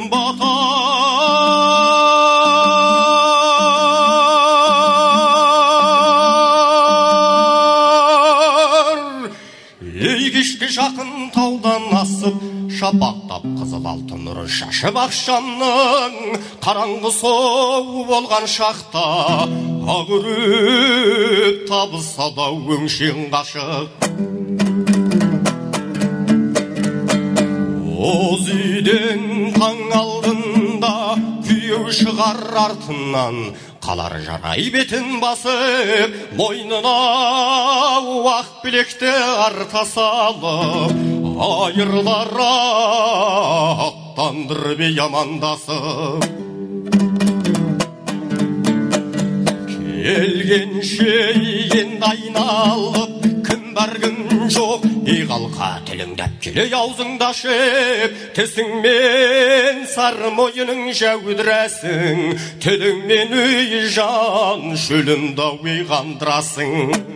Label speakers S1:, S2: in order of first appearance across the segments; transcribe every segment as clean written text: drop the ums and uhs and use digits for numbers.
S1: батар. Ей кешке жақын таудан асып, шапақтап қызыл алтын нұрын шашып ақшамның, қараңғы соу болған шақта ағырып табыса да өңшең қашық. Оз үйден таң алдында күйеу шығар артынан, қалар жарай бетін басып, мойнына ақ білекті арта салып, айырлар аттандырып амандасып. Келгенше енді айналып, кім бар кім жоқ, қалқа тіліңдеп келе аузыңды ашып, тісіңмен сары мойының жәудірәсің, тіліңмен үй жан шөлімді ой қандырасың.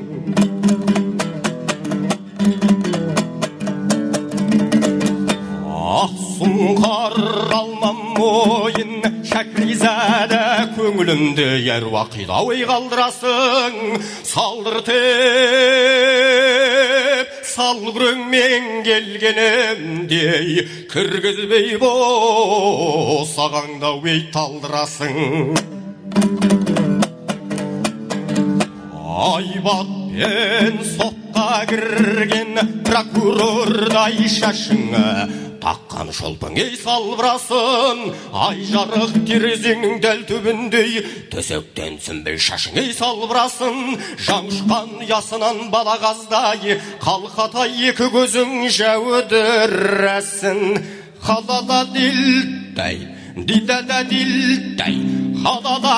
S1: Сұңқар алмам мойын, шәкризәді көңілімді әруақида ой қалдырасың. Салдыртып, салғырыңмен келгенімдей, кіргізбей босағаңда ой талдырасың. Айбатпен сотқа кірген прокурордай шашыңа таққан шолпың ей салбырасын, ай жарық терезеңнің дәл түбіндей төсектен сүмбіл шашың ей салбырасын. Жаңшқан ясынан балағаздай қалқатай екі көзің жәудірәсін. Қалада дилдай, дидада дилдай, қалада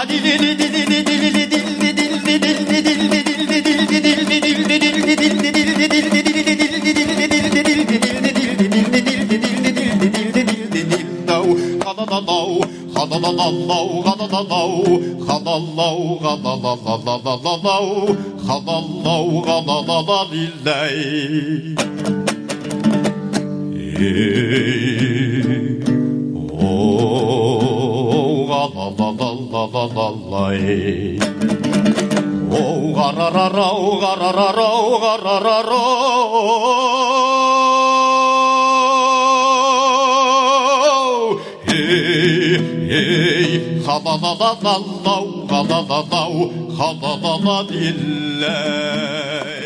S1: Хададададау, хададададау, хададададиллай.